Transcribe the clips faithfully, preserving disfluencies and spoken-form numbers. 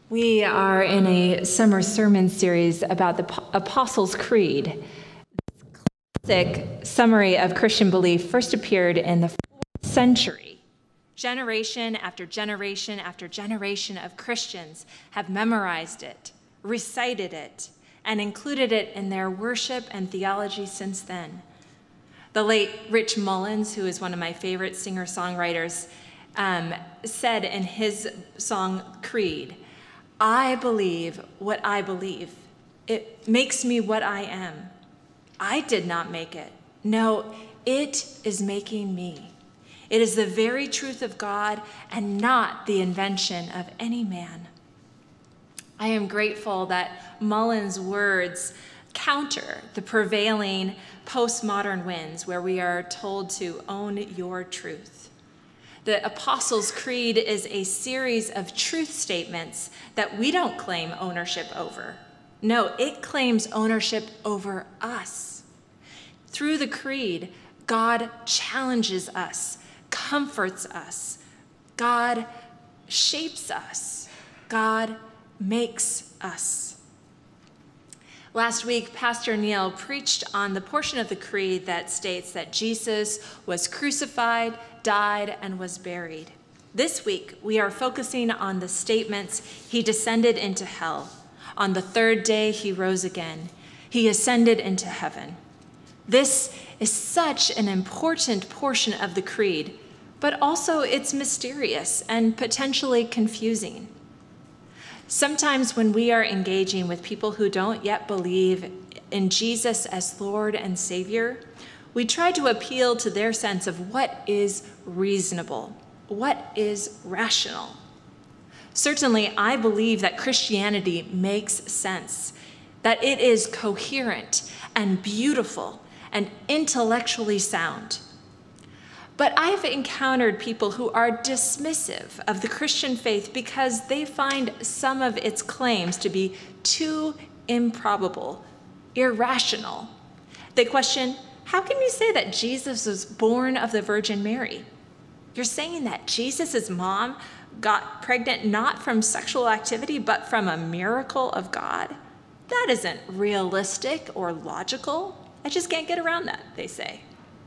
We are in a summer sermon series about the Apostles' Creed. This classic summary of Christian belief first appeared in the fourth century. Generation after generation after generation of Christians have memorized it, recited it, and included it in their worship and theology since then. The late Rich Mullins, who is one of my favorite singer-songwriters, um, said in his song Creed, "I believe what I believe. It makes me what I am. I did not make it. No, it is making me. It is the very truth of God and not the invention of any man." I am grateful that Mullins' words counter the prevailing postmodern winds where we are told to own your truth. The Apostles' Creed is a series of truth statements that we don't claim ownership over. No, it claims ownership over us. Through the Creed, God challenges us, comforts us. God shapes us. God makes us. Last week, Pastor Neil preached on the portion of the Creed that states that Jesus was crucified, died, and was buried. This week, we are focusing on the statements: he descended into hell. On the third day, he rose again. He ascended into heaven. This is such an important portion of the Creed, but also it's mysterious and potentially confusing. Sometimes when we are engaging with people who don't yet believe in Jesus as Lord and Savior, we try to appeal to their sense of what is reasonable, what is rational. Certainly, I believe that Christianity makes sense, that it is coherent and beautiful and intellectually sound. But I've encountered people who are dismissive of the Christian faith because they find some of its claims to be too improbable, irrational. They question, how can you say that Jesus was born of the Virgin Mary? You're saying that Jesus' mom got pregnant not from sexual activity, but from a miracle of God? That isn't realistic or logical. I just can't get around that, they say.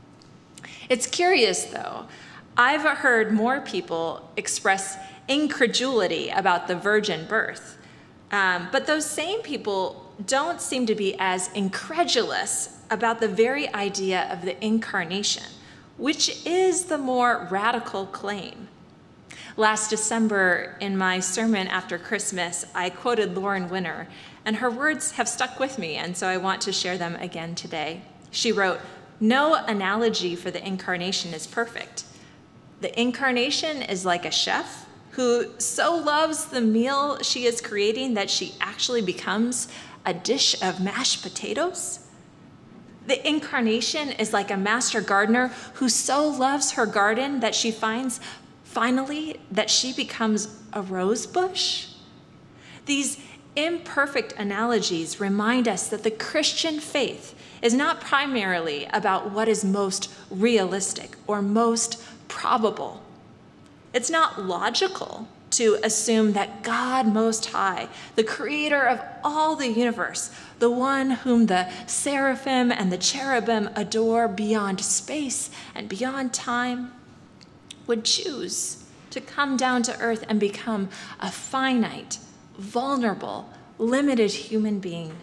It's curious, though. I've heard more people express incredulity about the virgin birth, um, but those same people don't seem to be as incredulous about the very idea of the incarnation, which is the more radical claim. Last December, in my sermon after Christmas, I quoted Lauren Winner, and her words have stuck with me, and so I want to share them again today. She wrote, "No analogy for the incarnation is perfect. The incarnation is like a chef who so loves the meal she is creating that she actually becomes a dish of mashed potatoes. The incarnation is like a master gardener who so loves her garden that she finds finally that she becomes a rose bush." These imperfect analogies remind us that the Christian faith is not primarily about what is most realistic or most probable. It's not logical to assume that God Most High, the creator of all the universe, the one whom the seraphim and the cherubim adore beyond space and beyond time, would choose to come down to earth and become a finite, vulnerable, limited human being.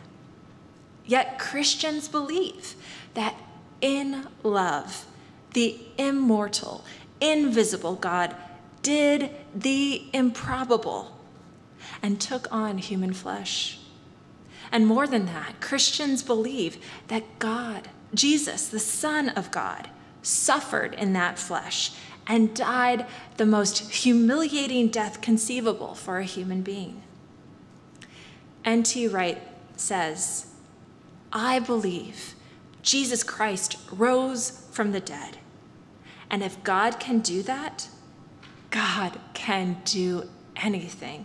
Yet Christians believe that in love, the immortal, invisible God did the improbable and took on human flesh. And more than that, Christians believe that God, Jesus, the Son of God, suffered in that flesh and died the most humiliating death conceivable for a human being. N T Wright says, "I believe Jesus Christ rose from the dead. And if God can do that, God can do anything.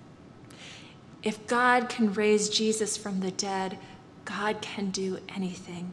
If God can raise Jesus from the dead, God can do anything."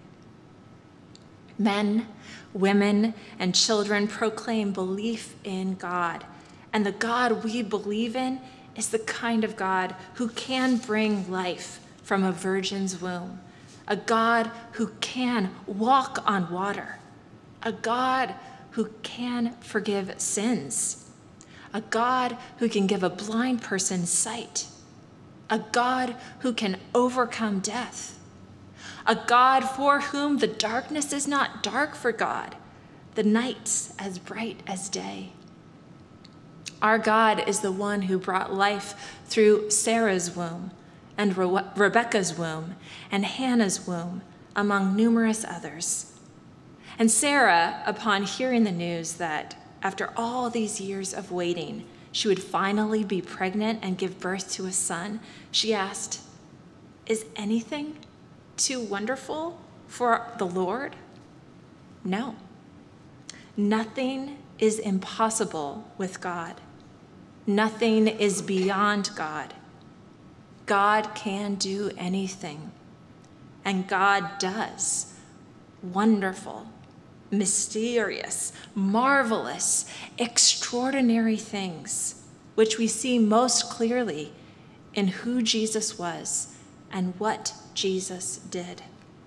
Men, women, and children proclaim belief in God, and the God we believe in is the kind of God who can bring life from a virgin's womb, a God who can walk on water, a God who can forgive sins, a God who can give a blind person sight, a God who can overcome death, a God for whom the darkness is not dark for God, the night's as bright as day. Our God is the one who brought life through Sarah's womb and Re- Rebekah's womb and Hannah's womb, among numerous others. And Sarah, upon hearing the news that after all these years of waiting, she would finally be pregnant and give birth to a son, she asked, "Is anything too wonderful for the Lord?" No. Nothing is impossible with God. Nothing is beyond God. God can do anything, and God does wonderful, mysterious, marvelous, extraordinary things, which we see most clearly in who Jesus was and what Jesus did.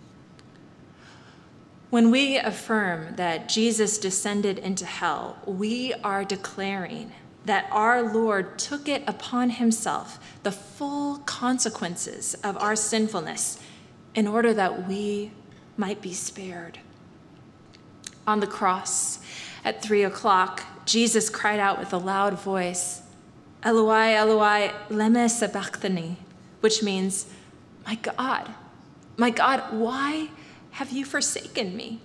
When we affirm that Jesus descended into hell, we are declaring that our Lord took it upon himself, the full consequences of our sinfulness, in order that we might be spared. On the cross, at three o'clock, Jesus cried out with a loud voice, "Eloi, Eloi, lema sabachthani," which means, "My God, my God, why have you forsaken me?"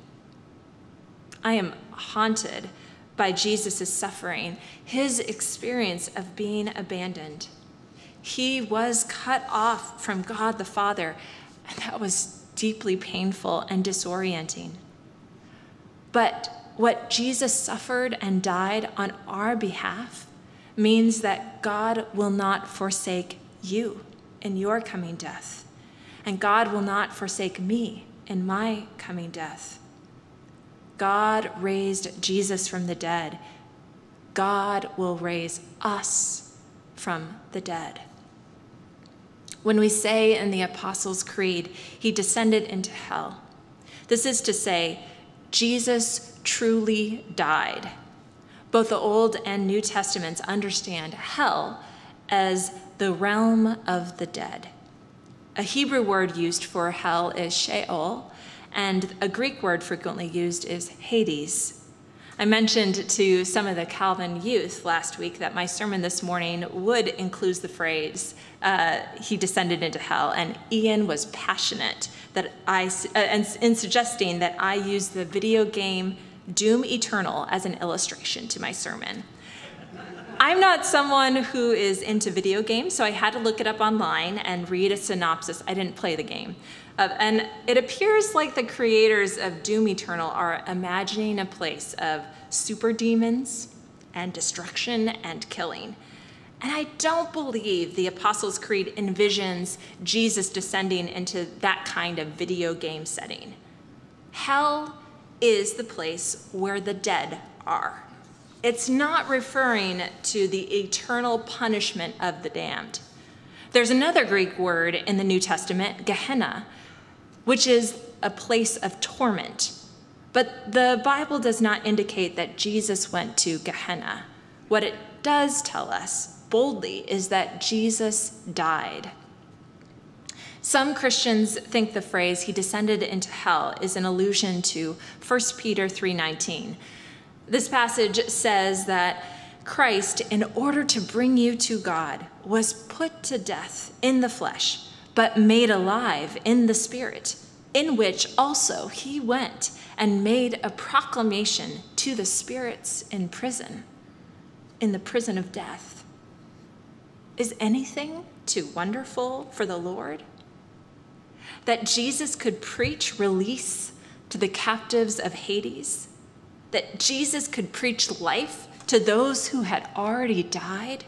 I am haunted by Jesus' suffering, his experience of being abandoned. He was cut off from God the Father, and that was deeply painful and disorienting. But what Jesus suffered and died on our behalf means that God will not forsake you in your coming death, and God will not forsake me in my coming death. God raised Jesus from the dead. God will raise us from the dead. When we say in the Apostles' Creed, he descended into hell, this is to say, Jesus truly died. Both the Old and New Testaments understand hell as the realm of the dead. A Hebrew word used for hell is Sheol, and a Greek word frequently used is Hades. I mentioned to some of the Calvin youth last week that my sermon this morning would include the phrase, uh, he descended into hell, and Ian was passionate that I, uh, and in suggesting that I use the video game Doom Eternal as an illustration to my sermon. I'm not someone who is into video games, so I had to look it up online and read a synopsis. I didn't play the game. Uh, and it appears like the creators of Doom Eternal are imagining a place of super demons and destruction and killing. And I don't believe the Apostles' Creed envisions Jesus descending into that kind of video game setting. Hell is the place where the dead are. It's not referring to the eternal punishment of the damned. There's another Greek word in the New Testament, Gehenna, which is a place of torment. But the Bible does not indicate that Jesus went to Gehenna. What it does tell us boldly is that Jesus died. Some Christians think the phrase, he descended into hell, is an allusion to First Peter three nineteen. This passage says that Christ, in order to bring you to God, was put to death in the flesh, but made alive in the Spirit, in which also he went and made a proclamation to the spirits in prison, in the prison of death. Is anything too wonderful for the Lord? That Jesus could preach release to the captives of Hades? That Jesus could preach life to those who had already died?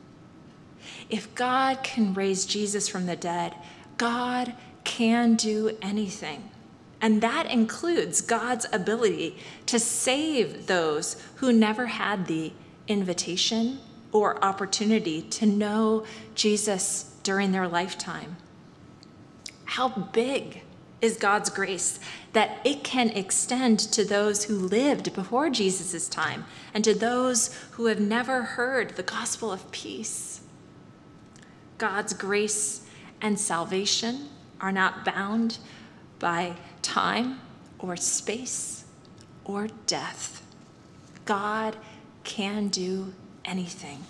If God can raise Jesus from the dead, God can do anything. And that includes God's ability to save those who never had the invitation or opportunity to know Jesus during their lifetime. How big is God's grace that it can extend to those who lived before Jesus' time and to those who have never heard the gospel of peace. God's grace and salvation are not bound by time or space or death. God can do anything.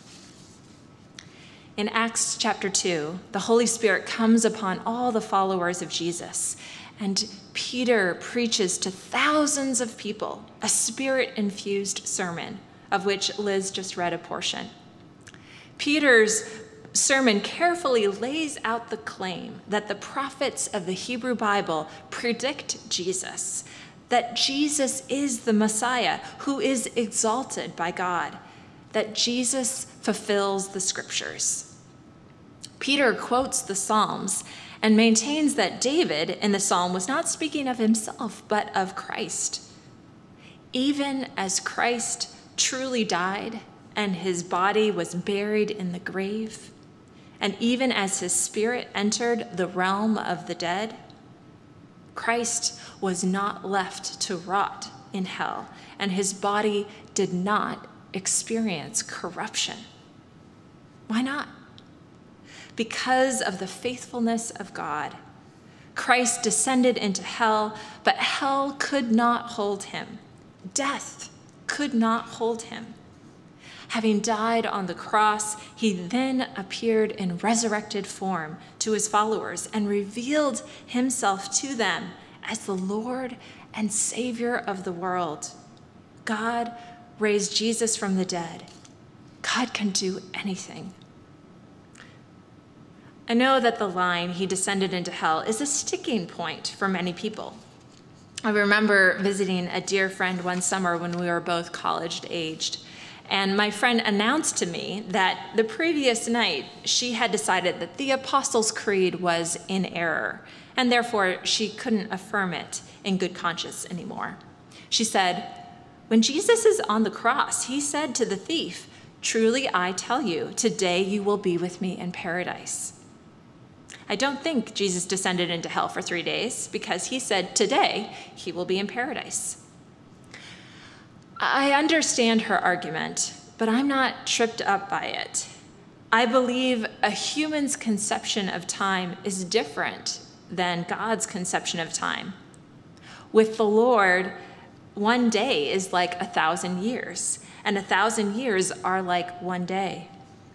In Acts chapter two, the Holy Spirit comes upon all the followers of Jesus, and Peter preaches to thousands of people a spirit-infused sermon, of which Liz just read a portion. Peter's sermon carefully lays out the claim that the prophets of the Hebrew Bible predict Jesus, that Jesus is the Messiah who is exalted by God, that Jesus fulfills the scriptures. Peter quotes the Psalms and maintains that David in the psalm was not speaking of himself, but of Christ. Even as Christ truly died and his body was buried in the grave, and even as his spirit entered the realm of the dead, Christ was not left to rot in hell, and his body did not experience corruption. Why not? Because of the faithfulness of God. Christ descended into hell, but hell could not hold him. Death could not hold him. Having died on the cross, he then appeared in resurrected form to his followers and revealed himself to them as the Lord and Savior of the world. God raised Jesus from the dead. God can do anything. I know that the line, he descended into hell, is a sticking point for many people. I remember visiting a dear friend one summer when we were both college-aged, and my friend announced to me that the previous night she had decided that the Apostles' Creed was in error, and therefore she couldn't affirm it in good conscience anymore. She said, "When Jesus is on the cross, he said to the thief, 'Truly I tell you, today you will be with me in paradise.' I don't think Jesus descended into hell for three days because he said today he will be in paradise." I understand her argument, but I'm not tripped up by it. I believe a human's conception of time is different than God's conception of time. With the Lord, one day is like a thousand years, and a thousand years are like one day.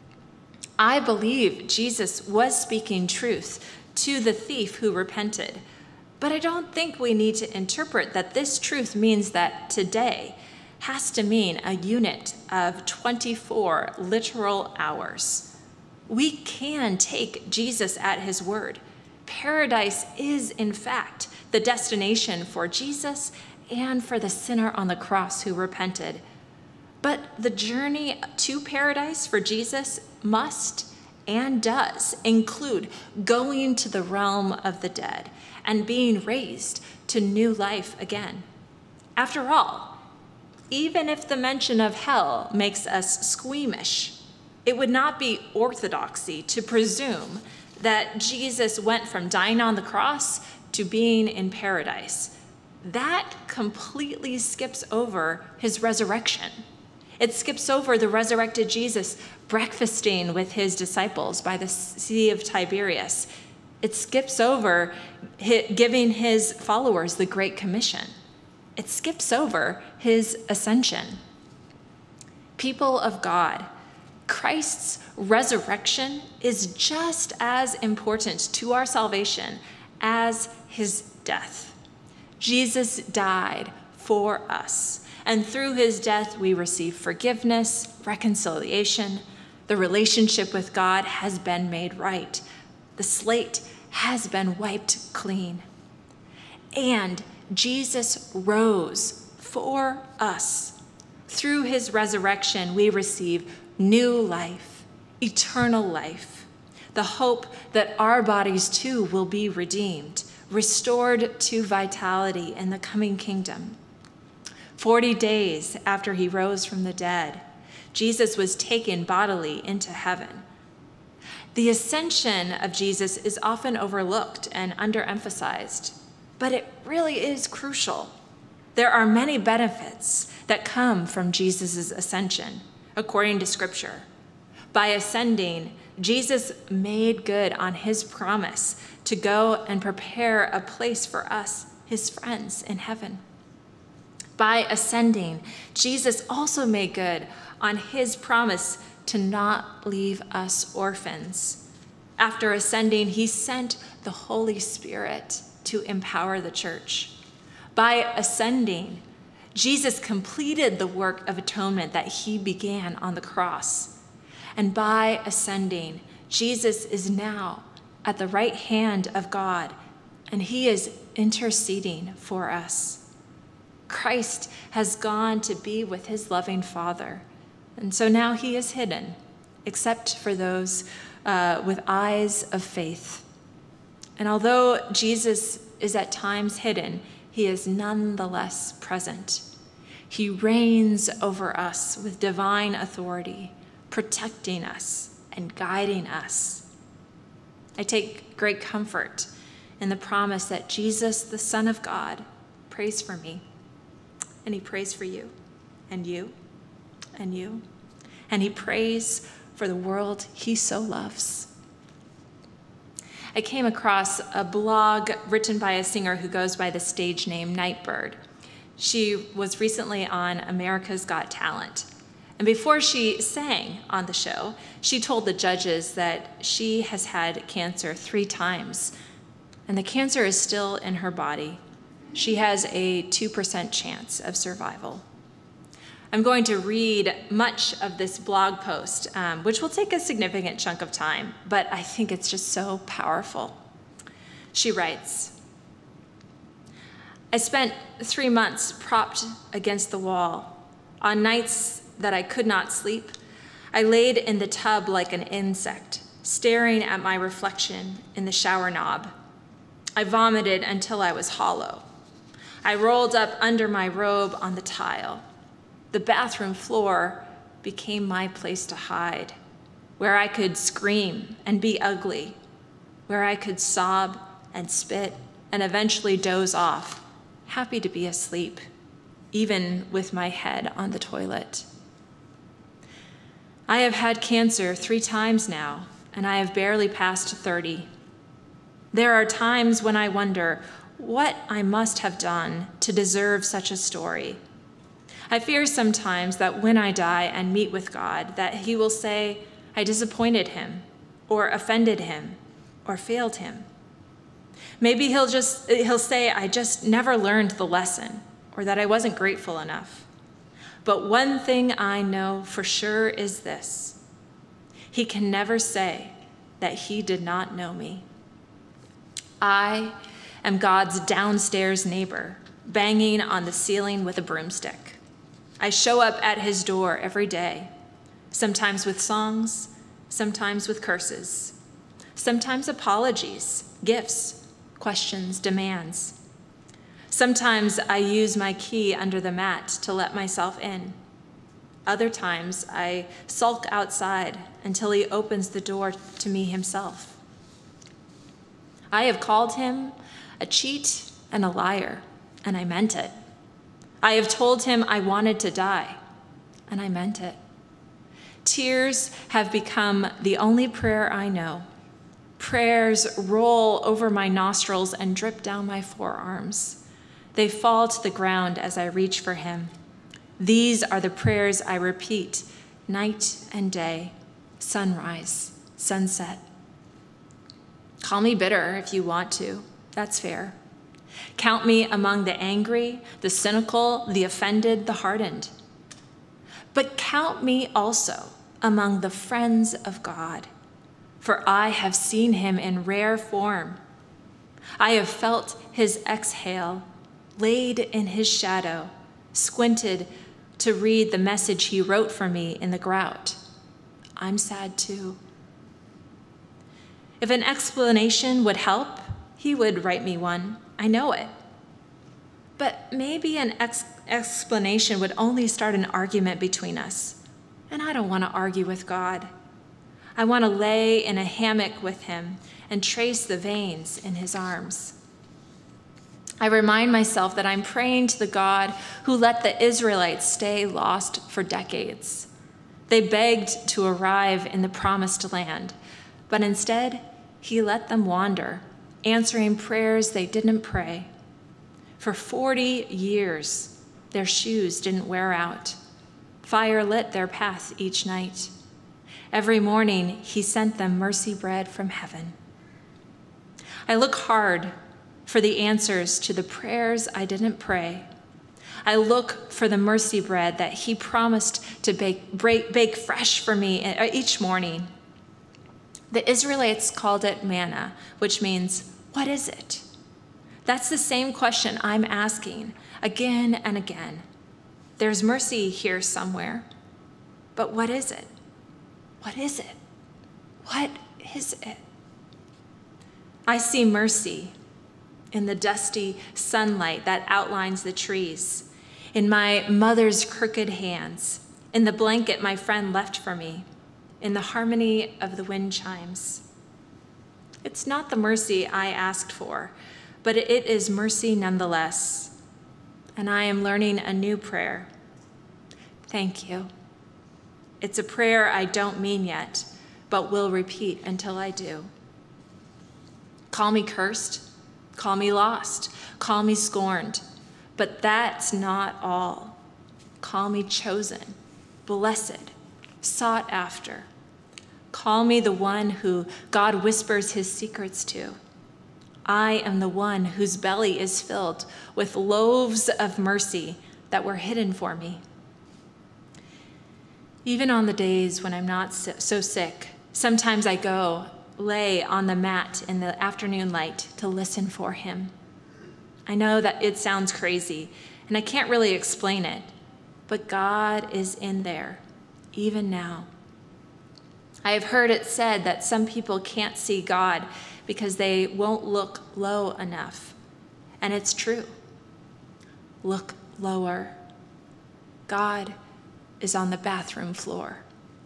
I believe Jesus was speaking truth to the thief who repented, but I don't think we need to interpret that this truth means that today has to mean a unit of twenty-four literal hours. We can take Jesus at his word. Paradise is, in fact, the destination for Jesus and for the sinner on the cross who repented. But the journey to paradise for Jesus must and does include going to the realm of the dead and being raised to new life again. After all, even if the mention of hell makes us squeamish, it would not be orthodoxy to presume that Jesus went from dying on the cross to being in paradise. That completely skips over his resurrection. It skips over the resurrected Jesus breakfasting with his disciples by the Sea of Tiberias. It skips over giving his followers the Great Commission. It skips over his ascension. People of God, Christ's resurrection is just as important to our salvation as his death. Jesus died for us. And through his death, we receive forgiveness, reconciliation. The relationship with God has been made right. The slate has been wiped clean. And Jesus rose for us. Through his resurrection, we receive new life, eternal life, the hope that our bodies too will be redeemed, restored to vitality in the coming kingdom. Forty days after he rose from the dead, Jesus was taken bodily into heaven. The ascension of Jesus is often overlooked and underemphasized, but it really is crucial. There are many benefits that come from Jesus' ascension, according to Scripture. By ascending, Jesus made good on his promise to go and prepare a place for us, his friends, in heaven. By ascending, Jesus also made good on his promise to not leave us orphans. After ascending, he sent the Holy Spirit to empower the church. By ascending, Jesus completed the work of atonement that he began on the cross. And by ascending, Jesus is now at the right hand of God, and he is interceding for us. Christ has gone to be with his loving Father, and so now he is hidden, except for those uh, with eyes of faith. And although Jesus is at times hidden, he is nonetheless present. He reigns over us with divine authority, protecting us and guiding us. I take great comfort in the promise that Jesus, the Son of God, prays for me, and he prays for you, and you, and you, and he prays for the world he so loves. I came across a blog written by a singer who goes by the stage name Nightbird. She was recently on America's Got Talent. And before she sang on the show, she told the judges that she has had cancer three times, and the cancer is still in her body. She has a two percent chance of survival. I'm going to read much of this blog post, um, which will take a significant chunk of time, but I think it's just so powerful. She writes, I spent three months propped against the wall. On nights that I could not sleep, I laid in the tub like an insect, staring at my reflection in the shower knob. I vomited until I was hollow. I rolled up under my robe on the tile. The bathroom floor became my place to hide, where I could scream and be ugly, where I could sob and spit and eventually doze off, happy to be asleep, even with my head on the toilet. I have had cancer three times now, and I have barely passed thirty. There are times when I wonder what I must have done to deserve such a story. I fear sometimes that when I die and meet with God, that he will say, I disappointed him, or offended him, or failed him. Maybe he'll just he'll say, I just never learned the lesson, or that I wasn't grateful enough. But one thing I know for sure is this: he can never say that he did not know me. I am God's downstairs neighbor, banging on the ceiling with a broomstick. I show up at his door every day, sometimes with songs, sometimes with curses, sometimes apologies, gifts, questions, demands. Sometimes I use my key under the mat to let myself in. Other times I sulk outside until he opens the door to me himself. I have called him a cheat and a liar, and I meant it. I have told him I wanted to die, and I meant it. Tears have become the only prayer I know. Prayers roll over my nostrils and drip down my forearms. They fall to the ground as I reach for him. These are the prayers I repeat night and day, sunrise, sunset. Call me bitter if you want to. That's fair. Count me among the angry, the cynical, the offended, the hardened. But count me also among the friends of God, for I have seen him in rare form. I have felt his exhale, laid in his shadow, squinted to read the message he wrote for me in the grout. I'm sad too. If an explanation would help, he would write me one. I know it. But maybe an ex- explanation would only start an argument between us. And I don't want to argue with God. I want to lay in a hammock with him and trace the veins in his arms. I remind myself that I'm praying to the God who let the Israelites stay lost for decades. They begged to arrive in the promised land, but instead, he let them wander, answering prayers they didn't pray. For forty years, their shoes didn't wear out. Fire lit their path each night. Every morning, he sent them mercy bread from heaven. I look hard for the answers to the prayers I didn't pray. I look for the mercy bread that he promised to bake, break, bake fresh for me each morning. The Israelites called it manna, which means, what is it? That's the same question I'm asking again and again. There's mercy here somewhere, but what is it? What is it? What is it? I see mercy in the dusty sunlight that outlines the trees, in my mother's crooked hands, in the blanket my friend left for me, in the harmony of the wind chimes. It's not the mercy I asked for, but it is mercy nonetheless. And I am learning a new prayer. Thank you. It's a prayer I don't mean yet, but will repeat until I do. Call me cursed, call me lost, call me scorned, but that's not all. Call me chosen, blessed, sought after. Call me the one who God whispers his secrets to. I am the one whose belly is filled with loaves of mercy that were hidden for me. Even on the days when I'm not so sick, sometimes I go lay on the mat in the afternoon light to listen for him. I know that it sounds crazy, and I can't really explain it, but God is in there, even now. I have heard it said that some people can't see God because they won't look low enough, and it's true. Look lower. God is on the bathroom floor.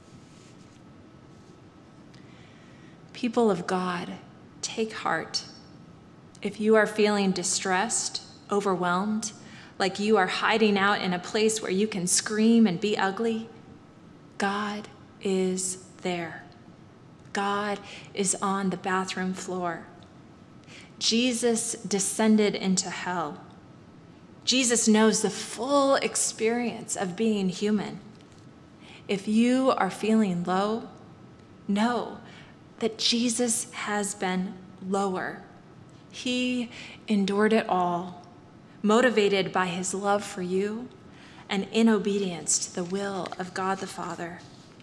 People of God, take heart. If you are feeling distressed, overwhelmed, like you are hiding out in a place where you can scream and be ugly, God is there. God is on the bathroom floor. Jesus descended into hell. Jesus knows the full experience of being human. If you are feeling low, know that Jesus has been lower. He endured it all, motivated by his love for you and in obedience to the will of God the Father.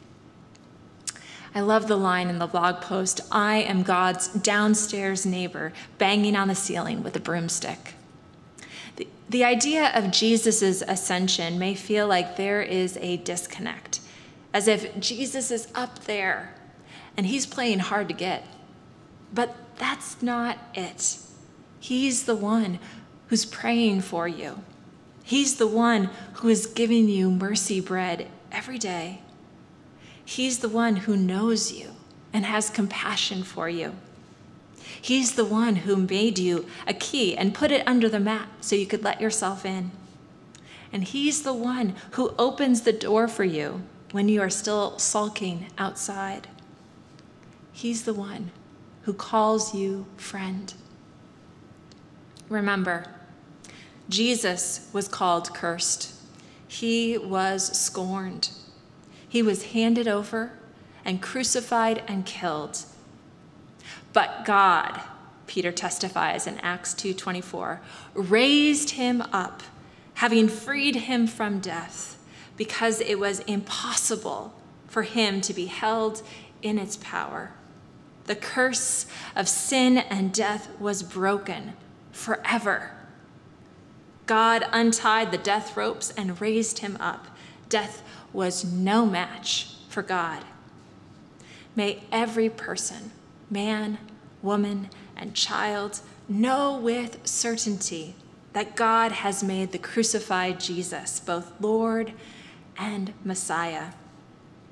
I love the line in the blog post, I am God's downstairs neighbor banging on the ceiling with a broomstick. The, the idea of Jesus' ascension may feel like there is a disconnect, as if Jesus is up there and he's playing hard to get. But that's not it. He's the one who's praying for you. He's the one who is giving you mercy bread every day. He's the one who knows you and has compassion for you. He's the one who made you a key and put it under the mat so you could let yourself in. And he's the one who opens the door for you when you are still sulking outside. He's the one who calls you friend. Remember, Jesus was called cursed. He was scorned. He was handed over and crucified and killed. But God, Peter testifies in Acts two twenty-four, raised him up, having freed him from death, because it was impossible for him to be held in its power. The curse of sin and death was broken forever. God untied the death ropes and raised him up. Death was no match for God. May every person, man, woman, and child, know with certainty that God has made the crucified Jesus both Lord and Messiah.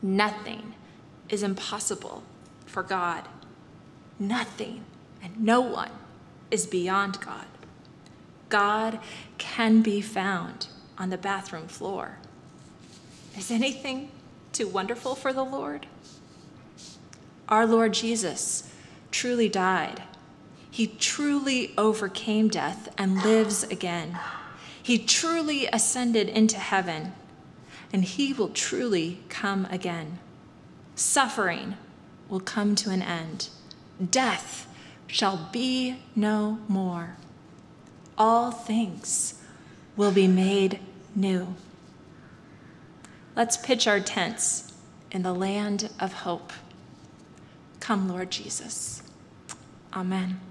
Nothing is impossible for God. Nothing and no one is beyond God. God can be found on the bathroom floor. Is anything too wonderful for the Lord? Our Lord Jesus truly died. He truly overcame death and lives again. He truly ascended into heaven, and he will truly come again. Suffering will come to an end. Death shall be no more. All things will be made new. Let's pitch our tents in the land of hope. Come, Lord Jesus. Amen.